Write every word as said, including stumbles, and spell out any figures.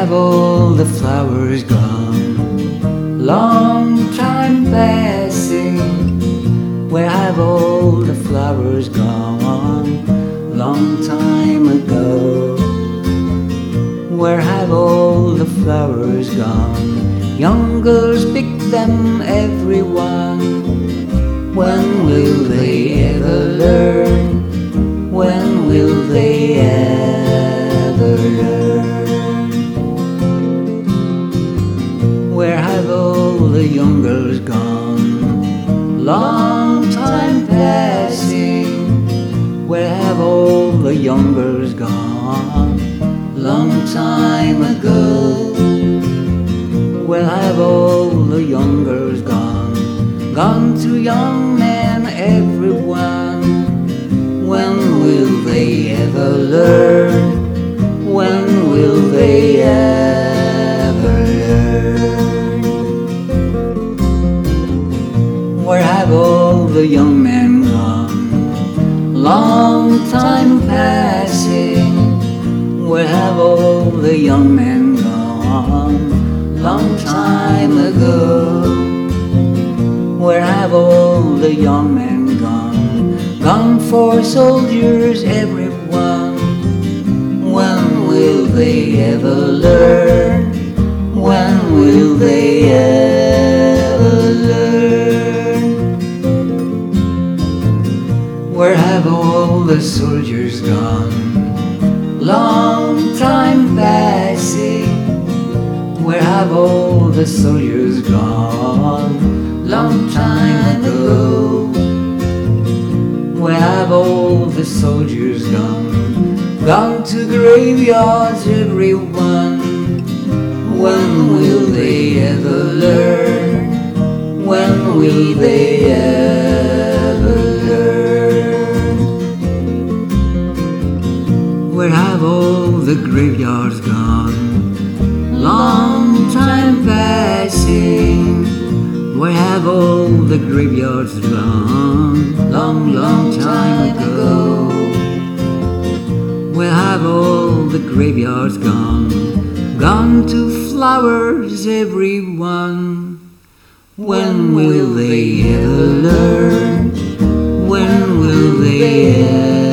have all the flowers gone? Long time passing. Where have all the flowers gone? Long time ago. Where have all the flowers gone? Young girls pick them, everyone. When will they ever learn? When will they ever learn? Where have all the young girls gone? Long time passing. Where have all the young girls gone? Long time ago. Where have all the young girls gone? Gone to young men, everyone. When will they ever learn? When will they ever learn? Where have all the young men gone? Long time passing. Where have all the young men gone? Long time ago. Where have all the young men gone? Gone for soldiers, everyone. When will they ever learn? When will they ever learn? Where have all the soldiers gone? Long time passing. Where have all the soldiers gone? Long time ago. Where have all the soldiers gone? Gone to graveyards, everyone. When will they ever learn? When will they ever learn? Where have all the graveyards gone? Long time passing. Where have all the graveyards gone? Long, long time ago. Where have all the graveyards gone? Gone to flowers, everyone. When will they ever learn? When will they ever